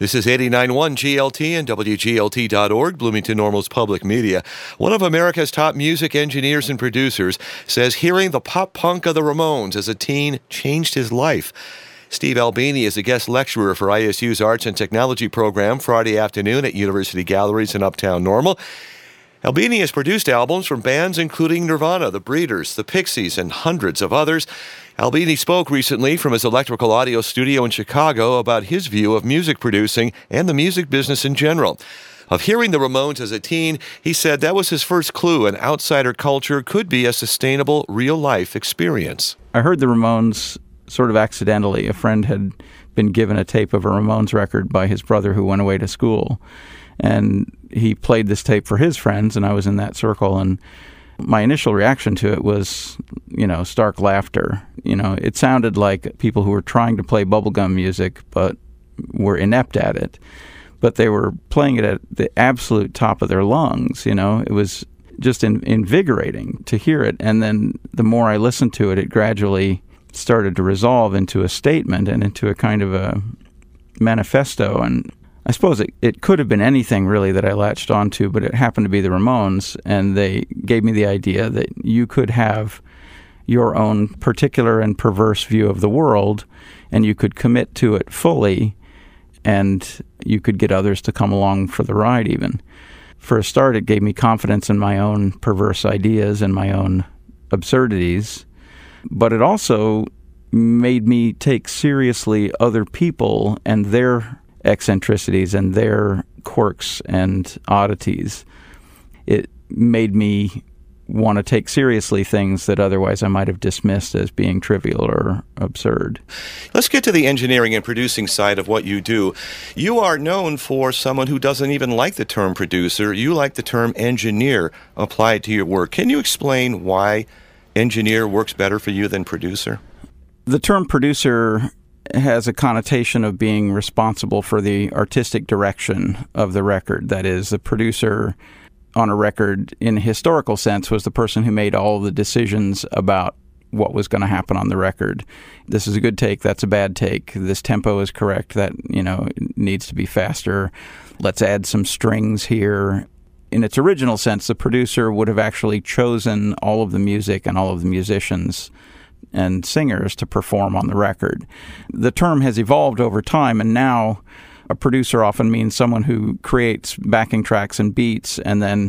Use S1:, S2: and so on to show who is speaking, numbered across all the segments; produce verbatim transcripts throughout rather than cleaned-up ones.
S1: This is eighty-nine point one G L T and W G L T dot org, Bloomington Normal's public media. One of America's top music engineers and producers says hearing the pop punk of the Ramones as a teen changed his life. Steve Albini is a guest lecturer for I S U's Arts and Technology program Friday afternoon at University Galleries in Uptown Normal. Albini has produced albums from bands including Nirvana, The Breeders, The Pixies, and hundreds of others. Albini spoke recently from his electrical audio studio in Chicago about his view of music producing and the music business in general. Of hearing the Ramones as a teen, he said that was his first clue an outsider culture could be a sustainable, real-life experience.
S2: I heard the Ramones sort of accidentally. A friend had been given a tape of a Ramones record by his brother who went away to school. And he played this tape for his friends, and I was in that circle. And my initial reaction to it was, you know, stark laughter. You know, it sounded like people who were trying to play bubblegum music but were inept at it. But they were playing it at the absolute top of their lungs, you know. It was just in, invigorating to hear it. And then the more I listened to it, it gradually started to resolve into a statement and into a kind of a manifesto. And I suppose it, it could have been anything really that I latched onto, but it happened to be the Ramones, and they gave me the idea that you could have your own particular and perverse view of the world, and you could commit to it fully, and you could get others to come along for the ride even. For a start, it gave me confidence in my own perverse ideas and my own absurdities, but it also made me take seriously other people and their eccentricities and their quirks and oddities. It made me want to take seriously things that otherwise I might have dismissed as being trivial or absurd.
S1: Let's get to the engineering and producing side of what you do. You are known for someone who doesn't even like the term producer. You like the term engineer applied to your work. Can you explain why engineer works better for you than producer?
S2: The term producer has a connotation of being responsible for the artistic direction of the record. That is, the producer on a record, in a historical sense, was the person who made all the decisions about what was going to happen on the record. This is a good take, that's a bad take. This tempo is correct, that, you know, needs to be faster. Let's add some strings here. In its original sense, the producer would have actually chosen all of the music and all of the musicians and singers to perform on the record. The term has evolved over time, and now a producer often means someone who creates backing tracks and beats, and then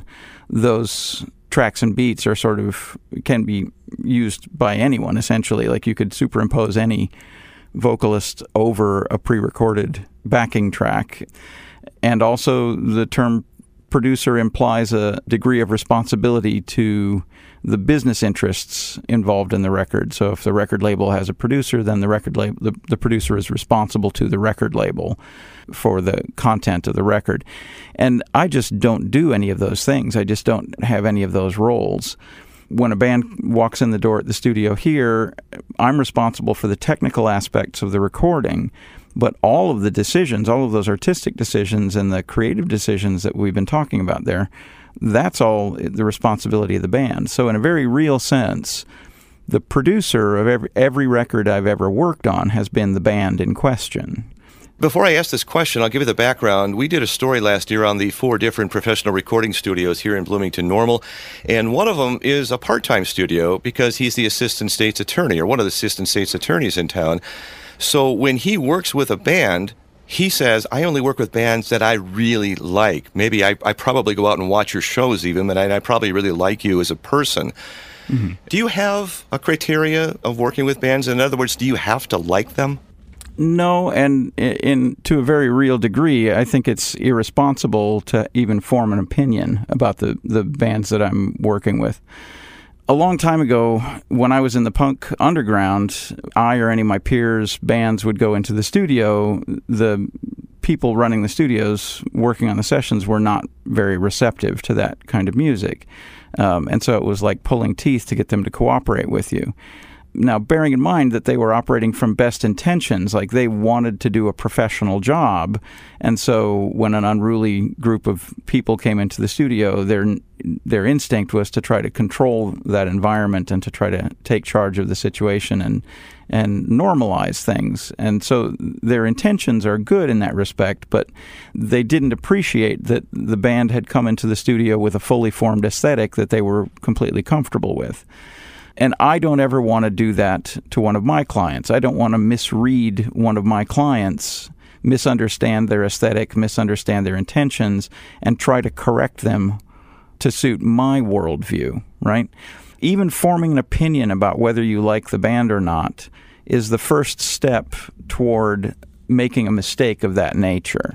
S2: those tracks and beats are sort of, can be used by anyone, essentially. Like you could superimpose any vocalist over a pre-recorded backing track. And also the term producer implies a degree of responsibility to the business interests involved in the record. So if the record label has a producer, then the record label, the, the producer is responsible to the record label for the content of the record. And I just don't do any of those things. I just don't have any of those roles. When a band walks in the door at the studio here, I'm responsible for the technical aspects of the recording, but all of the decisions, all of those artistic decisions and the creative decisions that we've been talking about there, that's all the responsibility of the band. So in a very real sense, the producer of every, every record I've ever worked on has been the band in question.
S1: Before I ask this question, I'll give you the background. We did a story last year on the four different professional recording studios here in Bloomington Normal, and one of them is a part-time studio because he's the assistant state's attorney, or one of the assistant state's attorneys in town. So when he works with a band, he says, I only work with bands that I really like. Maybe I, I probably go out and watch your shows even, but I, I probably really like you as a person. Mm-hmm. Do you have a criteria of working with bands? In other words, do you have to like them?
S2: No, and in to a very real degree, I think it's irresponsible to even form an opinion about the, the bands that I'm working with. A long time ago, when I was in the punk underground, I or any of my peers' bands would go into the studio. The people running the studios, working on the sessions, were not very receptive to that kind of music. Um, and so it was like pulling teeth to get them to cooperate with you. Now, bearing in mind that they were operating from best intentions, like they wanted to do a professional job, and so when an unruly group of people came into the studio, their their instinct was to try to control that environment and to try to take charge of the situation and and normalize things. And so their intentions are good in that respect, but they didn't appreciate that the band had come into the studio with a fully formed aesthetic that they were completely comfortable with. And I don't ever want to do that to one of my clients. I don't want to misread one of my clients, misunderstand their aesthetic, misunderstand their intentions, and try to correct them to suit my worldview, right? Even forming an opinion about whether you like the band or not is the first step toward making a mistake of that nature.